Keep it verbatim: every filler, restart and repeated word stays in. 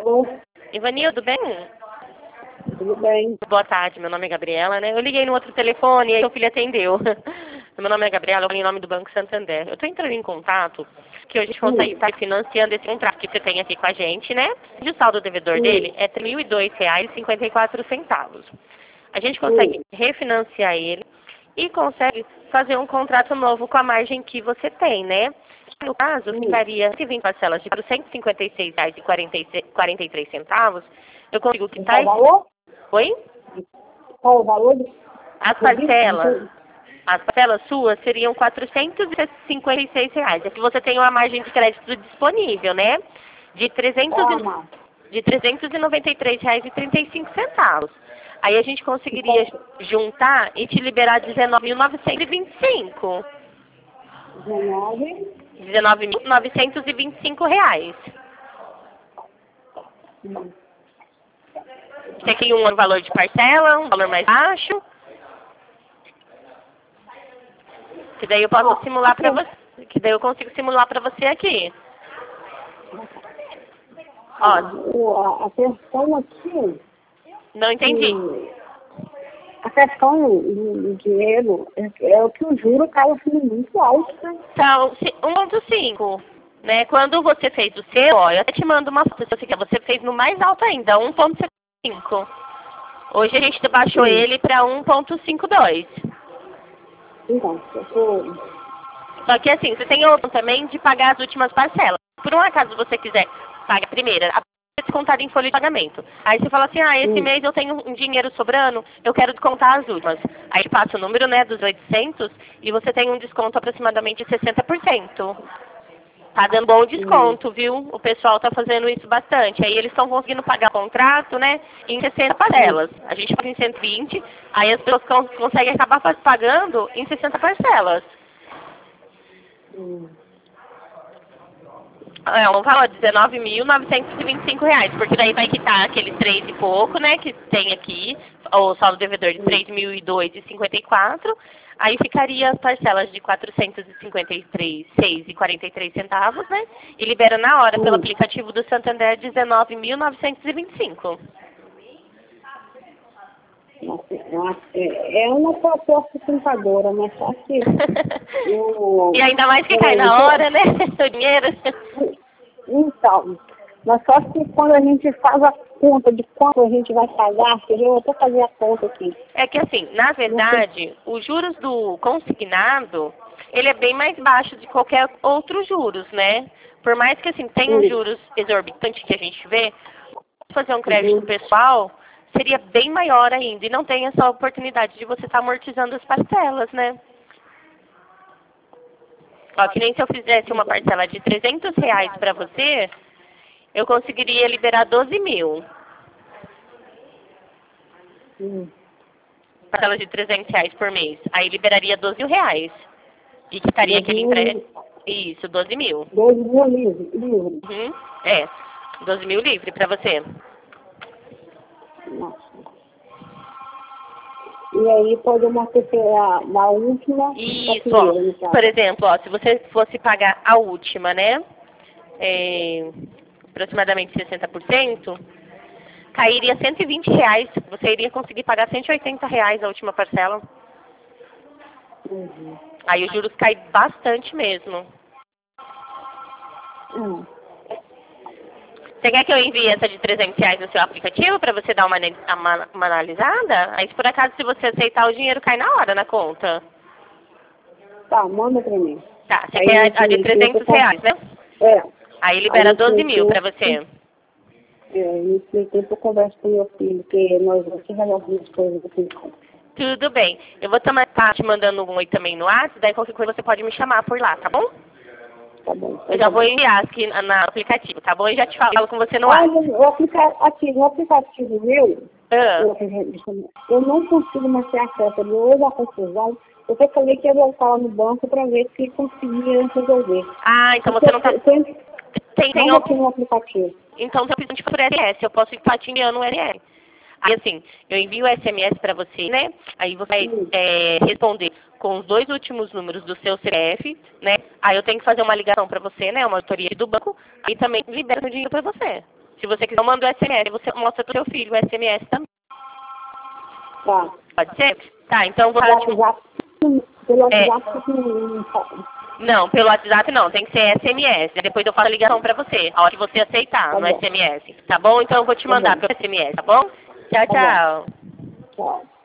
Alô? Ivanildo, bem? Tudo bem? Boa tarde, meu nome é Gabriela, né? Eu liguei no outro telefone e aí meu filho atendeu. Meu nome é Gabriela, eu venho em nome do Banco Santander. Eu estou entrando em contato que hoje a gente consegue estar financiando esse contrato que você tem aqui com a gente, né? E o saldo devedor Sim. dele é três mil e dois reais e cinquenta e quatro centavos. A gente consegue refinanciar ele e consegue fazer um contrato novo com a margem que você tem, né? No caso, Sim. ficaria cento e vinte parcelas de quatrocentos e cinquenta e seis reais e quarenta e três centavos. Eu consigo Qual quitar o valor? Oi? Qual o valor? As parcelas, as parcelas suas seriam quatrocentos e cinquenta e seis reais. É que você tem uma margem de crédito disponível, né? De trezentos Ah, e- não. de trezentos e noventa e três reais e trinta e cinco centavos. Aí a gente conseguiria juntar e te liberar dezenove mil novecentos e vinte e cinco. dezenove. dezenove mil novecentos e vinte e cinco reais. Hum. Você tem um valor de parcela, um valor mais baixo. Que daí eu posso Ah, simular pra ok. você. Que daí eu consigo simular pra você aqui. Ah, Ó, o- a, a questão aqui, não entendi. que a questão do, do dinheiro é, é o que o juro acaba sendo muito alto, né? Então, se- um ponto cinco, né? Quando você fez o seu, ó, eu até te mando uma foto, se você quer, você fez no mais alto ainda, um ponto cinco. Hoje a gente baixou Sim. ele para um ponto cinquenta e dois. Então, eu tô... Só que assim, você tem a opção também de pagar as últimas parcelas. Por um acaso você quiser pagar a primeira, a é descontada em folha de pagamento. Aí você fala assim, ah, esse Hum. mês eu tenho um dinheiro sobrando, eu quero descontar as últimas. Aí passa o número, né, dos oitocentos e você tem um desconto aproximadamente de sessenta por cento. Tá dando bom Hum. desconto, viu? O pessoal tá fazendo isso bastante. Aí eles estão conseguindo pagar o contrato, né, em sessenta parcelas. A gente paga em cento e vinte, aí as pessoas con- conseguem acabar pa- pagando em sessenta parcelas. Hum. É um valor de dezenove mil novecentos e vinte e cinco reais, porque daí vai quitar aqueles três e pouco, né, que tem aqui, o saldo devedor de Hum. três mil e dois e cinquenta e quatro, aí ficaria as parcelas de quatrocentos e cinquenta e três seis e quarenta e três centavos, né, e libera na hora pelo Hum. aplicativo do Santander dezenove mil novecentos e vinte e cinco. Nossa, é é uma proposta tentadora, mas só que eu, E ainda mais que por cai na exemplo, hora, né, o dinheiro. então, mas só que quando a gente faz a conta de quanto a gente vai pagar, entendeu? Eu vou até fazer a conta aqui. É que assim, na verdade, os juros do consignado, ele é bem mais baixo de qualquer outro juros, né? Por mais que assim, tenha os Hum. juros exorbitantes que a gente vê, fazer um crédito Uhum. pessoal seria bem maior ainda e não tem essa oportunidade de você estar amortizando as parcelas, né? Ó, que nem se eu fizesse uma parcela de trezentos reais para você, eu conseguiria liberar doze mil. Hum. Parcela de trezentos reais por mês. Aí liberaria doze mil reais. E que estaria doze aquele mil empréstimo. livre. Isso, doze mil. doze mil livre. livre. Uhum. É, doze mil livre para você. Nossa. E aí pode acontecer a, na última e a Isso, ó. primeira, no caso. Por exemplo, ó, se você fosse pagar a última, né? É, aproximadamente sessenta por cento, cairia cento e vinte reais. Você iria conseguir pagar cento e oitenta reais a última parcela. Uhum. Aí os juros caem bastante mesmo. Hum. Você quer que eu envie essa de trezentos reais no seu aplicativo para você dar uma, ana- uma, uma analisada? Aí, se por acaso, se você aceitar, o dinheiro cai na hora na conta. Tá, manda pra mim. Tá, você Aí quer nesse a, a de meio tempo eu trezentos converso. reais, né? É. Aí Aí libera nesse doze meio mil para tempo, você. é, nesse meio tempo eu converso com meu filho, porque nós vamos resolver algumas coisas aqui. Tudo bem. Eu vou estar tá te mandando um oi também no WhatsApp, daí qualquer coisa você pode me chamar por lá, tá bom? Tá bom. Eu Tá já bom. vou enviar aqui na- no aplicativo, tá bom? E já te falo com você no Olha, WhatsApp. o aplica- aqui, no aplicativo meu, Ah, eu, eu não consigo mais ter acesso. Eu houve a confusão. Eu até falei que ia voltar lá no banco para ver se conseguia resolver. ah, então Porque você não tá... eu tenho, Tem, tem manda aqui op- no aplicativo. Então você precisa de por L S, eu posso estar te enviando um L S. Aí assim, eu envio o S M S para você, né? Aí você vai Hum. é, responder com os dois últimos números do seu C P F, né? Aí eu tenho que fazer uma ligação para você, né? Uma autoria do banco. Aí também libera o dinheiro para você. Se você quiser, eu mando o S M S. Você mostra pro seu filho o S M S também. Tá. Pode ser? Tá, então eu vou Pelo falar... Tipo, WhatsApp, pelo é, WhatsApp não sabe. não, pelo WhatsApp não. Tem que ser S M S. Depois eu faço a ligação pra você. A hora que você aceitar Tá no bom. S M S. Tá bom? Então eu vou te Tá mandar bom. pelo S M S, tá bom? Tchau, Tá bom. tchau. Tchau.